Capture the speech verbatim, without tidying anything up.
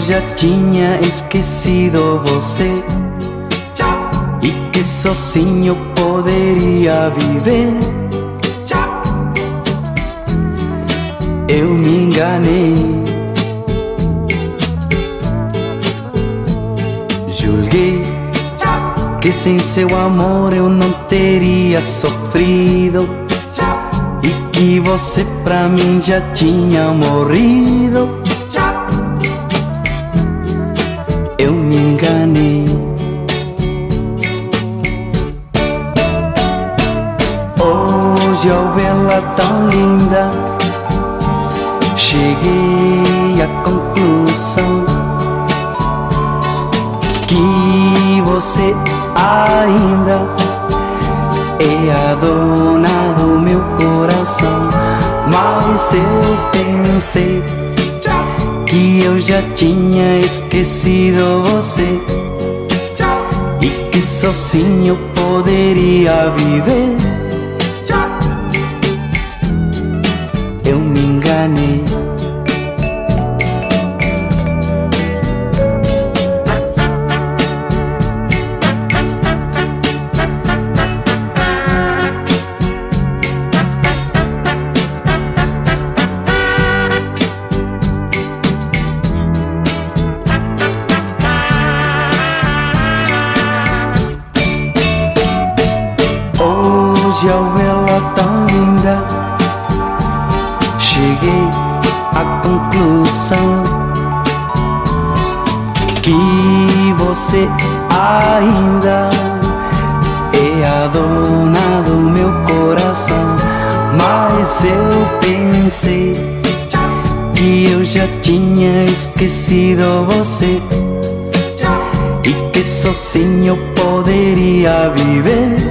já tinha esquecido você e que sozinho poderia viver. Eu me enganei, julguei que sem seu amor eu não teria sofrido e que você pra mim já tinha morrido. Eu me enganei. Hoje ao vê-la tão linda, cheguei à conclusão que você ainda é a dona do meu coração. Mas eu pensei que eu já tinha esquecido você e que sozinho poderia viver. Eu me enganei. Hoje ao vê-la tão linda, cheguei à conclusão que você ainda é a dona do meu coração. Mas eu pensei que eu já tinha esquecido você e que sozinho poderia viver.